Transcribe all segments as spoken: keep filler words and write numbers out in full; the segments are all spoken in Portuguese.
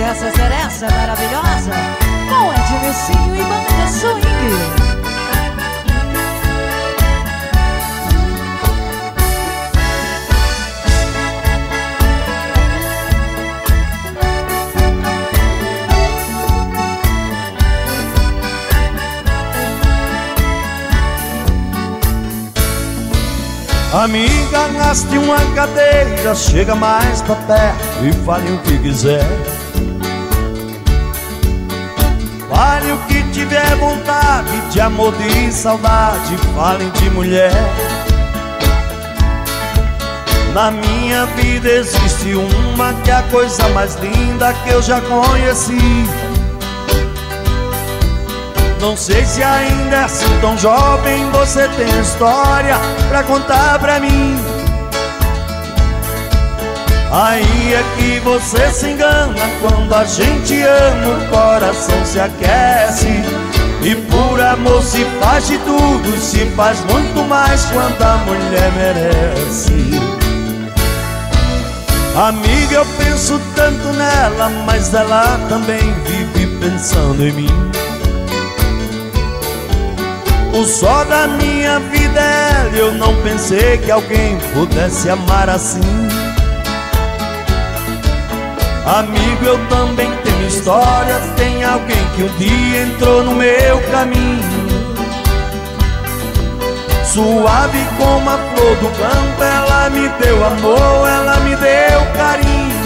essa seresta maravilhosa com Edmilcinho e Banda Swing. Amiga, arraste uma cadeira, chega mais pra perto e fale o que quiser. Fale o que tiver vontade, de amor, de saudade, falem de mulher. Na minha vida existe uma que é a coisa mais linda que eu já conheci. Não sei se ainda é assim tão jovem, você tem história pra contar pra mim. Aí é que você se engana, quando a gente ama o coração se aquece. E por amor se faz de tudo, se faz muito mais quando a mulher merece. Amiga, eu penso tanto nela, mas ela também vive pensando em mim. O sol da minha vida é ela, eu não pensei que alguém pudesse amar assim. Amigo, eu também tenho história, tem alguém que um dia entrou no meu caminho. Suave como a flor do campo, ela me deu amor, ela me deu carinho.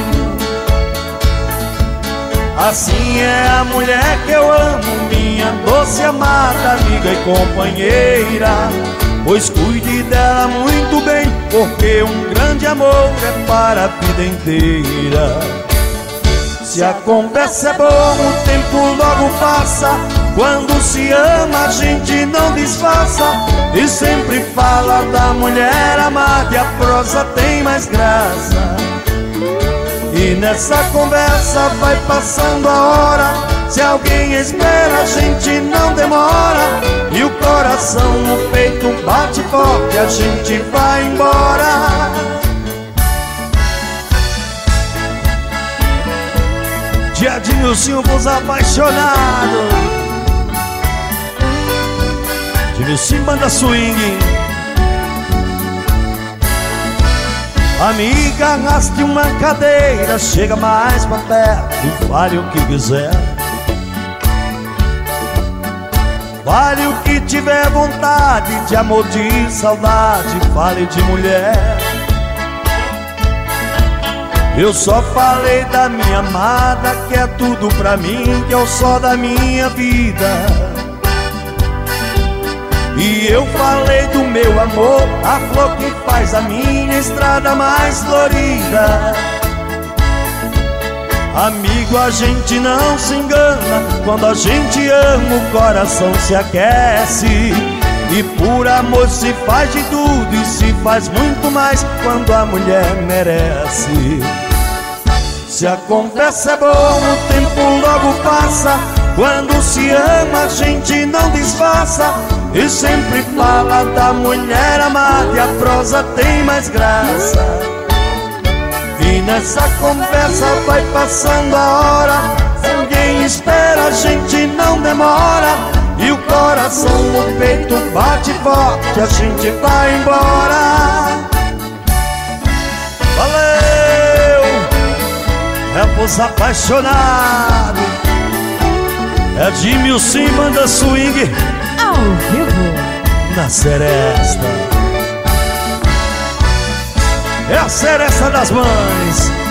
Assim é a mulher que eu amo, minha doce amada amiga e companheira. Pois cuide dela muito bem, porque um grande amor é para a vida inteira. Se a conversa é boa, o tempo logo passa. Quando se ama a gente não disfarça. E sempre fala da mulher amada e a prosa tem mais graça. E nessa conversa vai passando a hora. Se alguém espera, a gente não demora. E o coração no peito bate forte, a gente vai embora. De Edmilcinho pros apaixonados. Edmilcinho Banda Swing. Amiga, arraste uma cadeira, chega mais pra perto e fale o que quiser. Fale o que tiver vontade, de amor, de saudade, fale de mulher. Eu só falei da minha amada, que é tudo pra mim, que é o sol da minha vida. E eu falei do meu amor, a flor que faz a minha estrada mais florida. Amigo, a gente não se engana, quando a gente ama o coração se aquece. E por amor se faz de tudo e se faz muito mais quando a mulher merece. Se a conversa é boa, o tempo logo passa. Quando se ama a gente não disfarça. E sempre fala da mulher amada e a prosa tem mais graça. E nessa conversa vai passando a hora. Ninguém espera, a gente não demora. E o coração no peito bate forte, a gente vai embora. Valeu! É pros apaixonados. É Edmilcinho Banda Swing ao vivo na Seresta. É a Seresta das Mães.